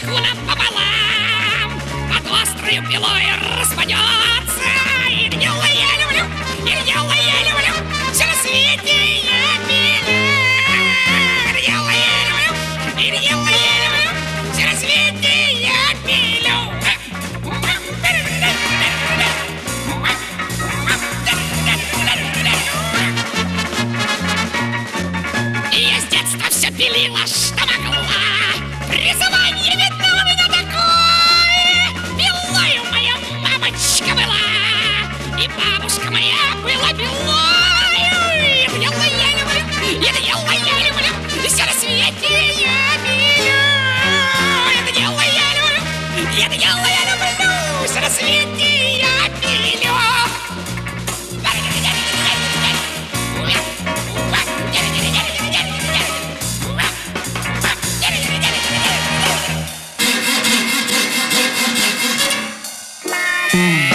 напополам, под острою пилой распадется. И дело я люблю, и дело я люблю, все на свете я пилю. И дело я люблю, и дело я люблю, все на свете я пилю. И я с детства все пилила, что могла. Призвание видно у меня такое. Пилою моя мамочка была, и бабушка моя была пилою. Это дело я люблю, это дело я люблю, и все на свете я пилю. Это дело я люблю, это дело я люблю, все на свете я пилю. Mm.